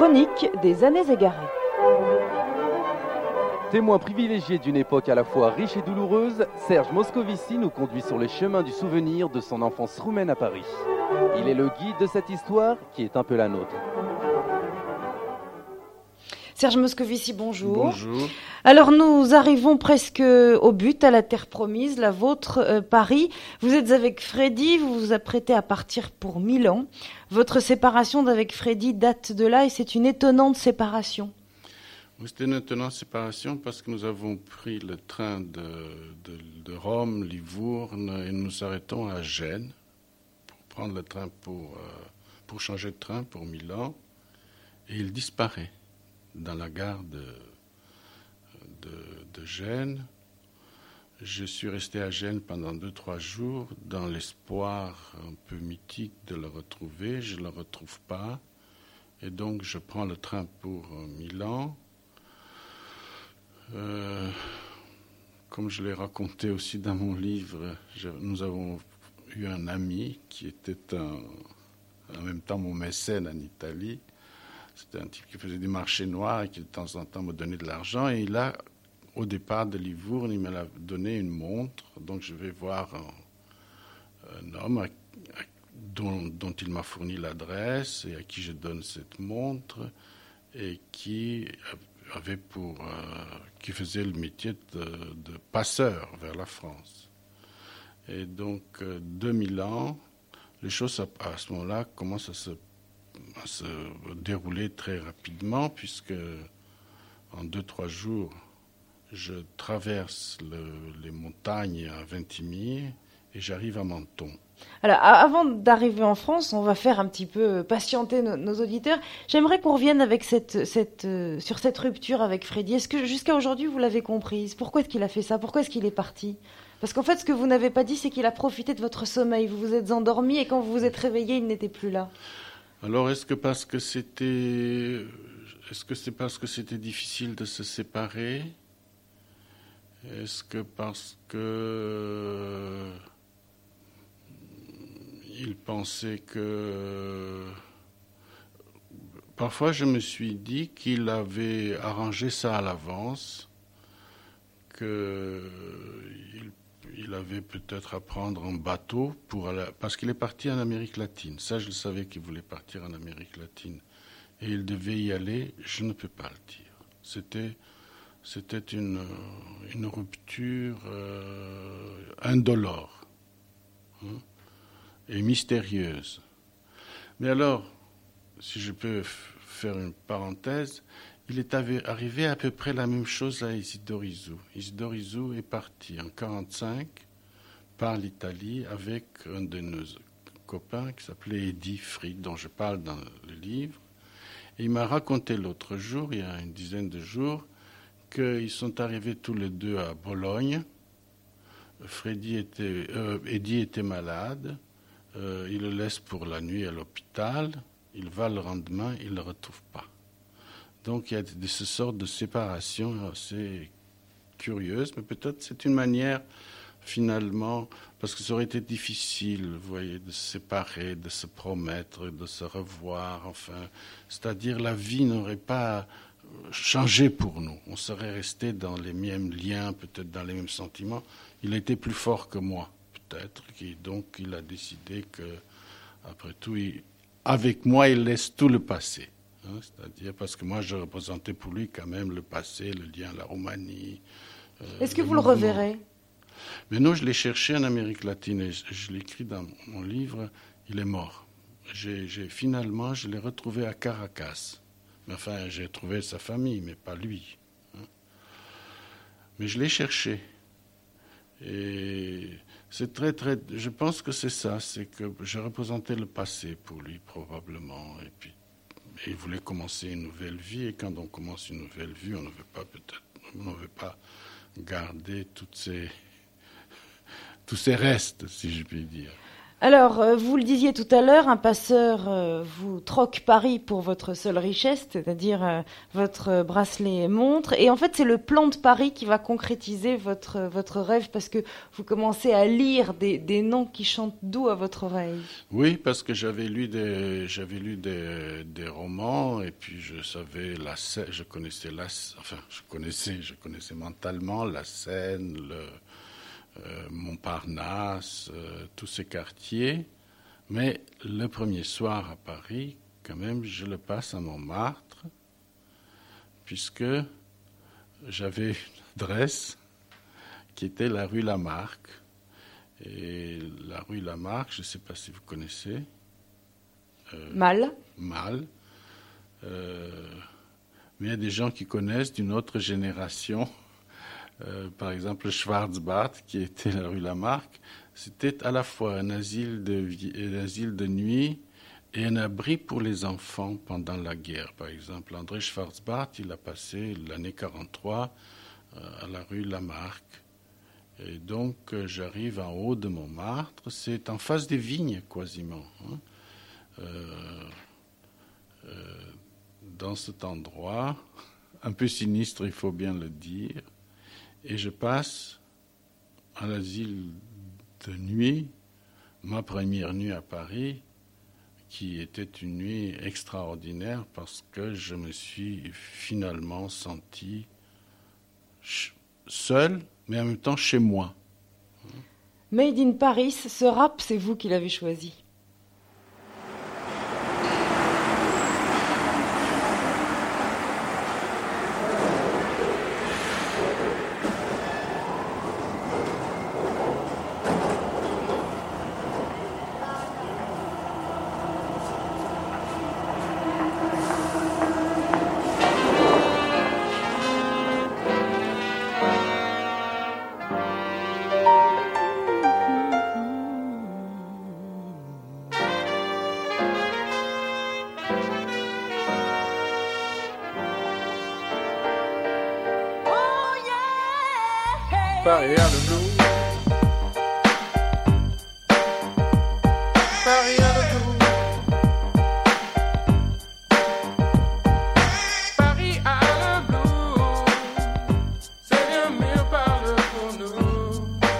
chronique des années égarées. Témoin privilégié d'une époque à la fois riche et douloureuse, Serge Moscovici nous conduit sur les chemins du souvenir de son enfance roumaine à Paris. Il est le guide de cette histoire qui est un peu la nôtre. Serge Moscovici, bonjour. Bonjour. Alors nous arrivons presque au but, à la terre promise, la vôtre, Paris. Vous êtes avec Freddy, vous vous apprêtez à partir pour Milan. Votre séparation d'avec Freddy date de là et c'est une étonnante séparation. Oui, c'était une étonnante séparation parce que nous avons pris le train de Rome, Livourne et nous nous arrêtons à Gênes pour prendre le train pour changer de train pour Milan et il disparaît dans la gare de Gênes. Je suis resté à Gênes pendant 2-3 jours dans l'espoir un peu mythique de le retrouver. Je ne le retrouve pas et donc je prends le train pour Milan. Comme je l'ai raconté aussi dans mon livre, nous avons eu un ami qui était en même temps mon mécène en Italie. C'était un type qui faisait des marchés noirs et qui de temps en temps me donnait de l'argent. Et il a, au départ de Livourne, il m'a donné une montre. Donc je vais voir un homme dont il m'a fourni l'adresse et à qui je donne cette montre et qui faisait le métier de passeur vers la France. Et donc, 2000 ans, les choses à ce moment-là commencent à se dérouler très rapidement, puisque en 2-3 jours, je traverse les montagnes à Vintimille et j'arrive à Menton. Alors, avant d'arriver en France, on va faire un petit peu patienter nos auditeurs. J'aimerais qu'on revienne avec sur cette rupture avec Freddy. Est-ce que jusqu'à aujourd'hui, vous l'avez comprise? Pourquoi est-ce qu'il a fait ça? Pourquoi est-ce qu'il est parti? Parce qu'en fait, ce que vous n'avez pas dit, c'est qu'il a profité de votre sommeil. Vous vous êtes endormi et quand vous vous êtes réveillé, il n'était plus là. Alors, est-ce que c'est parce que c'était difficile de se séparer? Est-ce que parce que il pensait que... Parfois, je me suis dit qu'il avait arrangé ça à l'avance, qu'il avait peut-être à prendre un bateau parce qu'il est parti en Amérique latine. Ça, je le savais qu'il voulait partir en Amérique latine. Et il devait y aller, je ne peux pas le dire. C'était une rupture indolore. Et mystérieuse. Mais alors, si je peux faire une parenthèse, il est arrivé à peu près la même chose à Isidore Isou. Isidore Isou est parti en 1945 par l'Italie avec un de nos copains qui s'appelait Eddie Fried, dont je parle dans le livre. Et il m'a raconté l'autre jour, il y a une dizaine de jours, qu'ils sont arrivés tous les deux à Bologne. Eddie était malade. Il le laisse pour la nuit à l'hôpital, il va le lendemain, il ne le retrouve pas. Donc il y a ce sorte de séparation assez curieuse, mais peut-être c'est une manière finalement, parce que ça aurait été difficile, vous voyez, de se séparer, de se promettre, de se revoir, enfin, c'est-à-dire la vie n'aurait pas changé pour nous, on serait resté dans les mêmes liens, peut-être dans les mêmes sentiments, il était plus fort que moi. Peut-être, donc il a décidé que, après tout, avec moi, il laisse tout le passé. C'est-à-dire, parce que moi, je représentais pour lui quand même le passé, le lien à la Roumanie. Est-ce que vous le reverrez? Mais non, je l'ai cherché en Amérique latine et je l'écris dans mon livre, il est mort. Finalement, je l'ai retrouvé à Caracas. Mais enfin, j'ai trouvé sa famille, mais pas lui. Mais je l'ai cherché. Et c'est je pense que c'est ça, c'est que j'ai représenté le passé pour lui probablement, et puis il voulait commencer une nouvelle vie, et quand on commence une nouvelle vie, on ne veut pas garder tous ces restes, si je puis dire. Alors, vous le disiez tout à l'heure, un passeur vous troque Paris pour votre seule richesse, c'est-à-dire votre bracelet montre. Et en fait, c'est le plan de Paris qui va concrétiser votre rêve, parce que vous commencez à lire des noms qui chantent doux à votre oreille. Oui, parce que j'avais lu des romans, et puis je connaissais mentalement la Seine, Montparnasse, tous ces quartiers. Mais le premier soir à Paris, quand même, je le passe à Montmartre, puisque j'avais une adresse qui était la rue Lamarck. Et la rue Lamarck, je ne sais pas si vous connaissez. Mal. Mais il y a des gens qui connaissent d'une autre génération. Par exemple, le Schwarzbad, qui était la rue Lamarck, c'était à la fois un asile de nuit et un abri pour les enfants pendant la guerre. Par exemple, André Schwarzbad, il a passé l'année 1943 à la rue Lamarck. Et donc, j'arrive en haut de Montmartre, c'est en face des vignes, quasiment. Dans cet endroit, un peu sinistre, il faut bien le dire, et je passe à l'asile de nuit, ma première nuit à Paris, qui était une nuit extraordinaire parce que je me suis finalement senti seul, mais en même temps chez moi. Made in Paris, ce rap, c'est vous qui l'avez choisi. Paris a le blues. Paris a le blues. Paris a le blues. C'est bien mieux parle pour nous.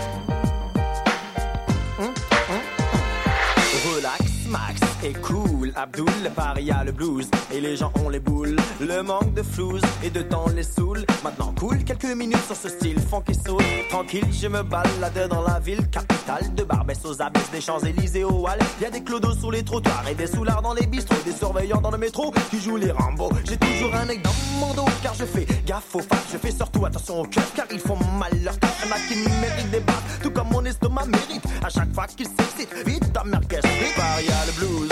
Relax, Max et cool. Abdoul, Paris a le blues. Et les gens ont les boules. Le manque de flouze et de temps les saoule. Maintenant cool, quelques minutes sur ce style funky soul. Tranquille, je me balade dans la ville capitale. De Barbès aux abysses, des Champs-Élysées au Halles. Y'a des clodos sur les trottoirs et des soulards dans les bistrots. Des surveillants dans le métro qui jouent les Rambo. J'ai toujours un œil dans mon dos car je fais gaffe aux femmes. Je fais surtout attention aux keufs car ils font mal leur tâche. Y'en a qui méritent des battes, tout comme mon estomac mérite. À chaque fois qu'ils s'excitent, vite ta merguez frite. Paris a le blues.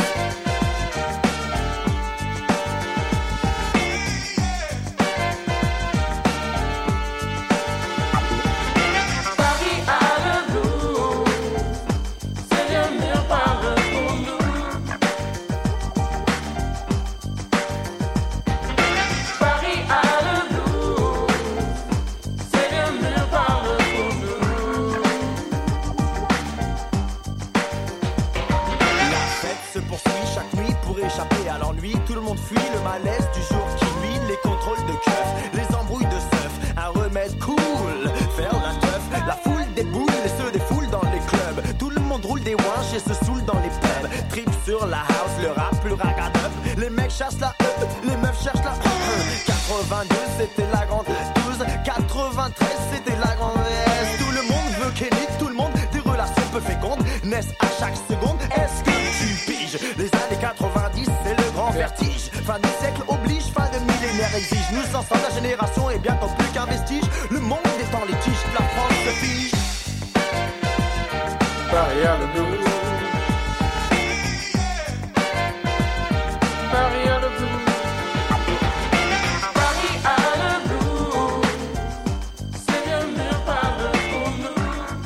Tout le monde fuit le malaise du jour qui nuit, les contrôles de keufs, les embrouilles de seuf, un remède cool, faire la teuf, la foule des boules et se défoule dans les clubs, tout le monde roule des ouinches et se saoule dans les pubs, trip sur la house, le rap, le ragadup, les mecs chassent la les meufs cherchent la 82 c'était la grande 12, 93 c'était la grande S, tout le monde veut Kenny, tout le monde des relations peu fécondes naissent à chaque seconde, est-ce que tu piges, les années 90 c'est le grand vertige. Fin du siècle oblige, fin de millénaire exige. Nous ensemble, la génération est bientôt plus qu'un vestige. Le monde est en litige, la France se fige. Paris a le blues. Paris a le blues. Paris a le blues. C'est bien mieux parle pour nous.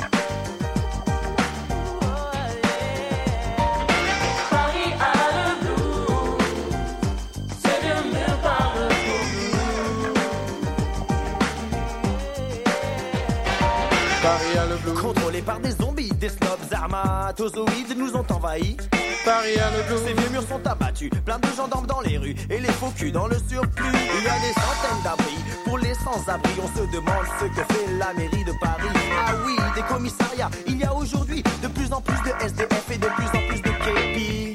Paris a le blues. C'est bien mieux parle pour nous. Paris a le blues. Contrôlé par des zombies, des snobs armades. spermatozoïdes nous ont envahis. Paris a le Ces blues. vieux murs sont abattus, plein de gendarmes dans les rues et les faux culs dans le surplus. Il y a des centaines d'abris pour les sans-abri. On se demande ce que fait la mairie de Paris. Ah oui, des commissariats. Il y a aujourd'hui de plus en plus de SDF et de plus en plus de képi.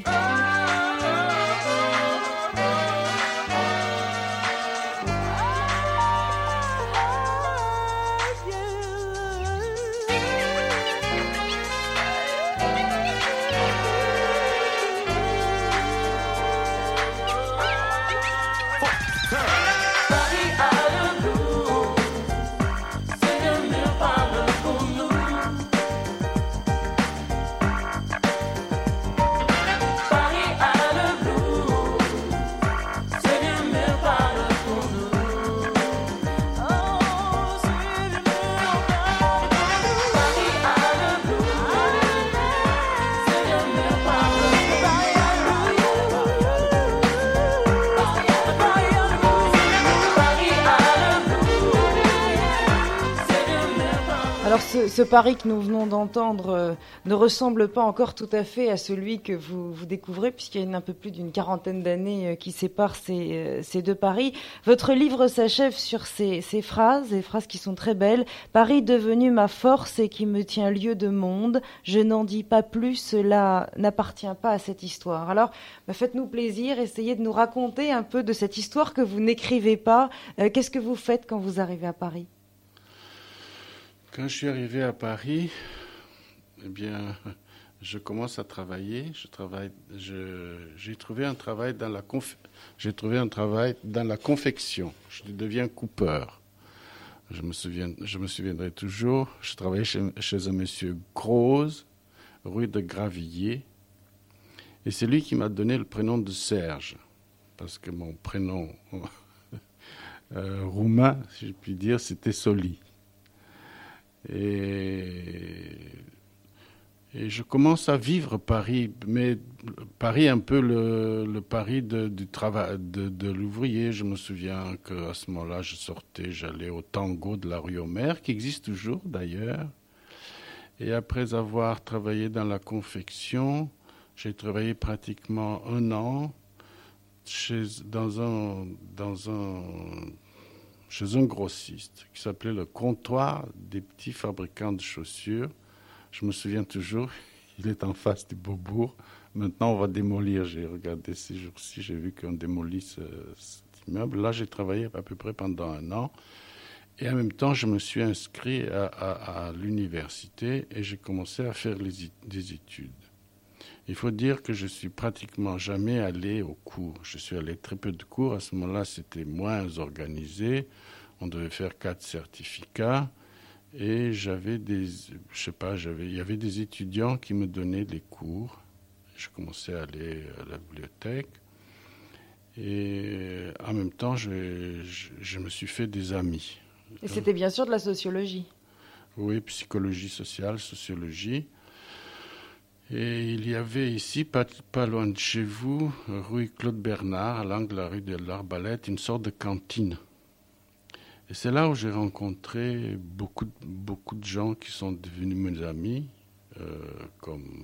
Paris a le blues, c'est le mieux parle pour nous. Paris a le blues, c'est le mieux parle pour nous. Oh, c'est le mieux parle. Paris a le blues, c'est le mieux parle pour nous. Paris a le blues, Paris a le blues, Paris a le blues, c'est le mieux parle. Alors ce Paris que nous venons d'entendre ne ressemble pas encore tout à fait à celui que vous découvrez, puisqu'il y a un peu plus d'une quarantaine d'années qui séparent ces deux Paris. Votre livre s'achève sur ces phrases, des phrases qui sont très belles. Paris devenu ma force et qui me tient lieu de monde, je n'en dis pas plus, cela n'appartient pas à cette histoire. Alors faites-nous plaisir, essayez de nous raconter un peu de cette histoire que vous n'écrivez pas. Qu'est-ce que vous faites quand vous arrivez à Paris ? Quand je suis arrivé à Paris, eh bien, je commence à travailler. J'ai trouvé un travail dans la confection. Je deviens coupeur. Je me souviendrai toujours. Je travaillais chez un monsieur Grosse, rue de Gravilliers. Et c'est lui qui m'a donné le prénom de Serge. Parce que mon prénom roumain, si je puis dire, c'était Soli. Et je commence à vivre Paris, mais Paris un peu le Paris du travail, de l'ouvrier. Je me souviens qu'à ce moment-là, j'allais au tango de la rue Homer, qui existe toujours d'ailleurs. Et après avoir travaillé dans la confection, j'ai travaillé pratiquement 1 an chez un grossiste qui s'appelait le Comptoir des petits fabricants de chaussures. Je me souviens toujours, il est en face du Beaubourg. Maintenant, on va démolir. J'ai regardé ces jours-ci, j'ai vu qu'on démolit cet immeuble. Là, j'ai travaillé à peu près pendant 1 an. Et en même temps, je me suis inscrit à l'université et j'ai commencé à faire des études. Il faut dire que je suis pratiquement jamais allé aux cours. Je suis allé très peu de cours. À ce moment-là, c'était moins organisé. On devait faire 4 certificats. Et il y avait des étudiants qui me donnaient des cours. Je commençais à aller à la bibliothèque. Et en même temps, je me suis fait des amis. Et c'était bien sûr de la sociologie. Oui, psychologie sociale, sociologie. Et il y avait ici, pas loin de chez vous, rue Claude Bernard, à l'angle de la rue de l'Arbalète, une sorte de cantine. Et c'est là où j'ai rencontré beaucoup de gens qui sont devenus mes amis, comme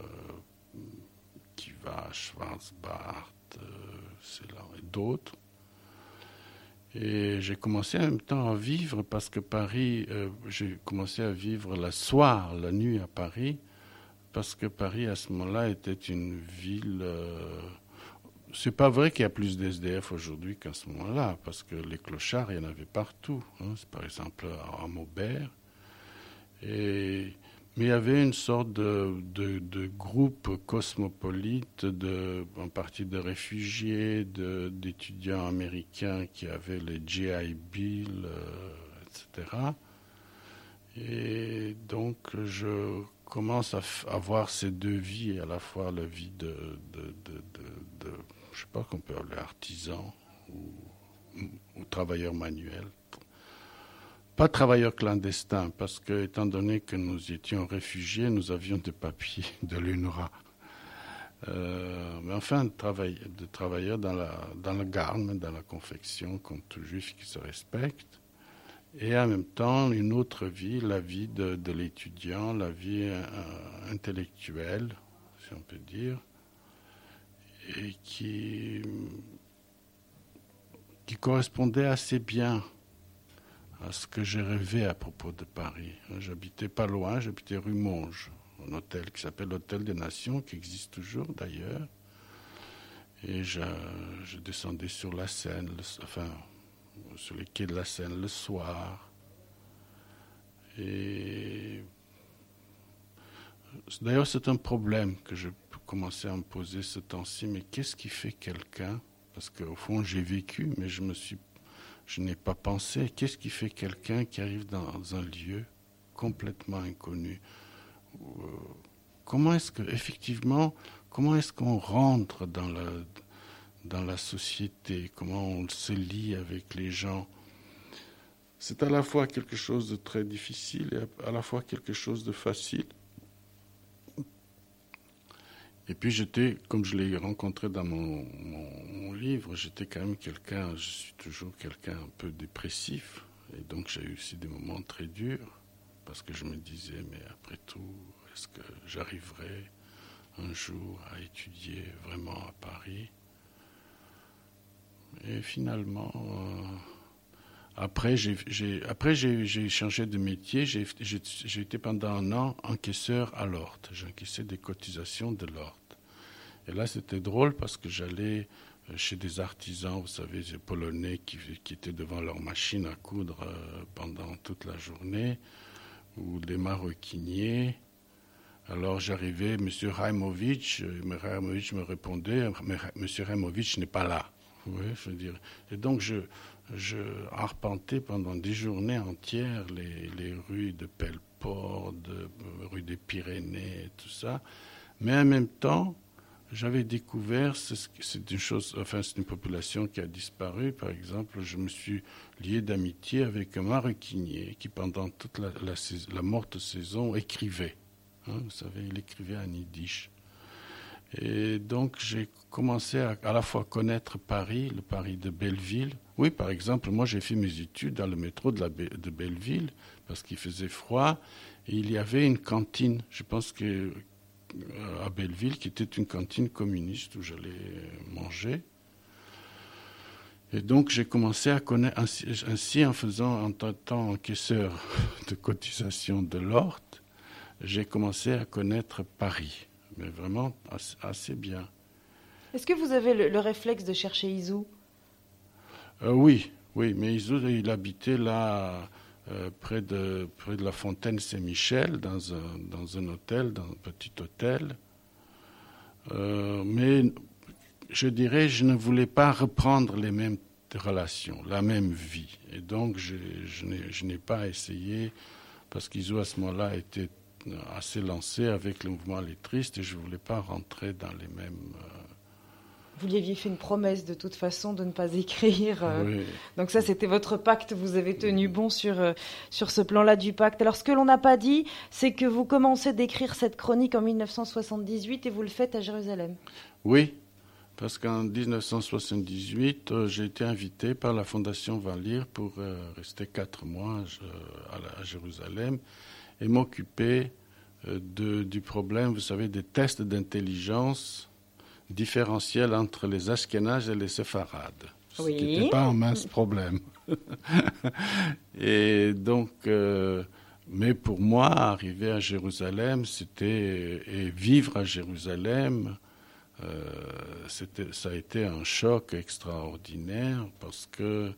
Kiva, Schwarzbart, et d'autres. Et j'ai commencé en même temps à vivre, parce que Paris, j'ai commencé à vivre la nuit à Paris, parce que Paris, à ce moment-là, était une ville... c'est pas vrai qu'il y a plus d'SDF aujourd'hui qu'à ce moment-là, parce que les clochards, il y en avait partout. C'est par exemple à Maubert. Mais il y avait une sorte de groupe cosmopolite, en partie de réfugiés, d'étudiants américains qui avaient les GI Bill, etc. Et donc, je commence à avoir ces deux vies, à la fois la vie de je sais pas qu'on peut appeler artisan ou travailleur manuel. Pas travailleur clandestin, parce que, étant donné que nous étions réfugiés, nous avions des papiers de l'UNRWA. Mais enfin, de travailleurs dans le garment, dans la confection, comme tout juif qui se respecte. et en même temps une autre vie, la vie de l'étudiant, la vie intellectuelle, si on peut dire, et qui correspondait assez bien à ce que j'ai rêvé à propos de Paris. J'habitais pas loin, j'habitais rue Monge, un hôtel qui s'appelle l'Hôtel des Nations, qui existe toujours d'ailleurs. Et je descendais sur la Seine, sur les quais de la Seine le soir. Et d'ailleurs, c'est un problème que je commençais à me poser ce temps-ci. Mais qu'est-ce qui fait quelqu'un? Parce qu'au fond, j'ai vécu, mais je n'ai pas pensé. Qu'est-ce qui fait quelqu'un qui arrive dans un lieu complètement inconnu? Comment est-ce qu'on rentre dans la société? Comment on se lie avec les gens? C'est à la fois quelque chose de très difficile et à la fois quelque chose de facile. Et puis comme je l'ai rencontré dans mon livre, j'étais quand même je suis toujours quelqu'un un peu dépressif. Et donc j'ai eu aussi des moments très durs, parce que je me disais, mais après tout, est-ce que j'arriverai un jour à étudier vraiment à Paris? Et finalement, après j'ai changé de métier. J'ai été pendant un an encaisseur à l'Horte. J'encaissais des cotisations de l'Horte. Et là, c'était drôle parce que j'allais chez des artisans, vous savez, des Polonais qui étaient devant leur machine à coudre pendant toute la journée, ou des maroquiniers. Alors j'arrivais, M. Reimovitch me répondait, mais M. Reimovitch n'est pas là. Oui, je veux dire. Et donc je arpentais pendant des journées entières les rues de Pelleport, rue des Pyrénées, et tout ça. Mais en même temps, j'avais découvert, c'est une population qui a disparu. Par exemple, je me suis lié d'amitié avec un maroquinier qui, pendant toute la morte saison, écrivait. Vous savez, il écrivait en yiddish. Et donc, j'ai commencé à la fois connaître Paris, le Paris de Belleville. Oui, par exemple, moi, j'ai fait mes études dans le métro de Belleville parce qu'il faisait froid. Et il y avait une cantine, je pense à Belleville, qui était une cantine communiste où j'allais manger. Et donc, j'ai commencé à connaître, ainsi en tant encaisseur de cotisation de l'Horte, j'ai commencé à connaître Paris. Mais vraiment assez bien. Est-ce que vous avez le réflexe de chercher Isou? Oui, mais Isou, il habitait là, près de la Fontaine Saint-Michel, dans un hôtel, dans un petit hôtel. Mais je dirais, je ne voulais pas reprendre les mêmes relations, la même vie. Et donc, je n'ai pas essayé, parce qu'Isou, à ce moment-là, était assez lancé avec le mouvement lettriste et je ne voulais pas rentrer dans les mêmes... Vous lui aviez fait une promesse de toute façon de ne pas écrire. Oui. Donc ça, c'était votre pacte. Vous avez tenu bon sur ce plan-là du pacte. Alors ce que l'on n'a pas dit, c'est que vous commencez d'écrire cette chronique en 1978 et vous le faites à Jérusalem. Oui, parce qu'en 1978, j'ai été invité par la Fondation Valir pour rester 4 mois à Jérusalem et m'occuper du problème, vous savez, des tests d'intelligence différentiels entre les Ashkénazes et les Séfarades. Oui. Ce qui n'était pas un mince problème. Et donc, mais pour moi, arriver à Jérusalem, et vivre à Jérusalem, ça a été un choc extraordinaire parce que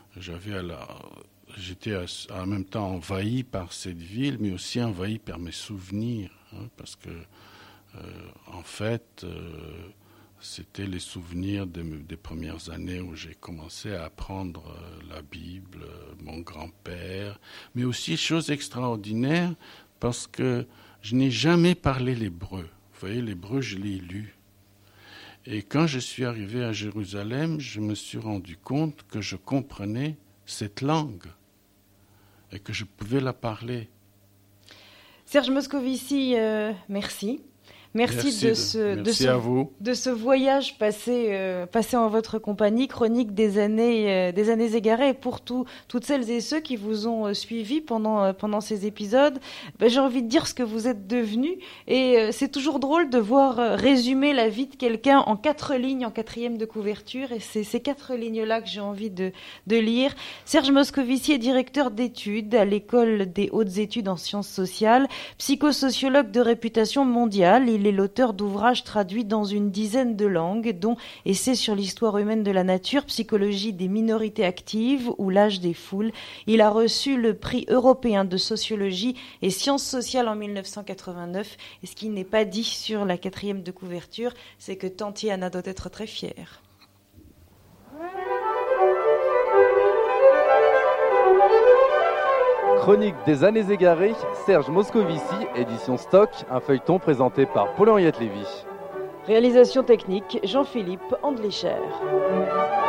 j'étais en même temps envahi par cette ville, mais aussi envahi par mes souvenirs, parce que, en fait, c'était les souvenirs des premières années où j'ai commencé à apprendre la Bible, mon grand-père, mais aussi, chose extraordinaire, parce que je n'ai jamais parlé l'hébreu. Vous voyez, l'hébreu, je l'ai lu. Et quand je suis arrivé à Jérusalem, je me suis rendu compte que je comprenais cette langue et que je pouvais la parler. Serge Moscovici, merci. Merci Merci à vous. de ce voyage passé en votre compagnie, chronique des années égarées. Et pour toutes celles et ceux qui vous ont suivi pendant ces épisodes, j'ai envie de dire ce que vous êtes devenus. Et c'est toujours drôle de voir résumer la vie de quelqu'un en 4 lignes, en 4e de couverture. Et c'est ces 4 lignes-là que j'ai envie de lire. Serge Moscovici est directeur d'études à l'École des hautes études en sciences sociales, psychosociologue de réputation mondiale. Il est l'auteur d'ouvrages traduits dans une dizaine de langues, dont Essais sur l'histoire humaine de la nature, Psychologie des minorités actives ou L'âge des foules. Il a reçu le prix européen de sociologie et sciences sociales en 1989. Et ce qui n'est pas dit sur la 4e de couverture, c'est que Tantiana doit être très fière. Chronique des années égarées, Serge Moscovici, édition Stock, un feuilleton présenté par Paul-Henriette Lévy. Réalisation technique, Jean-Philippe Andlicher.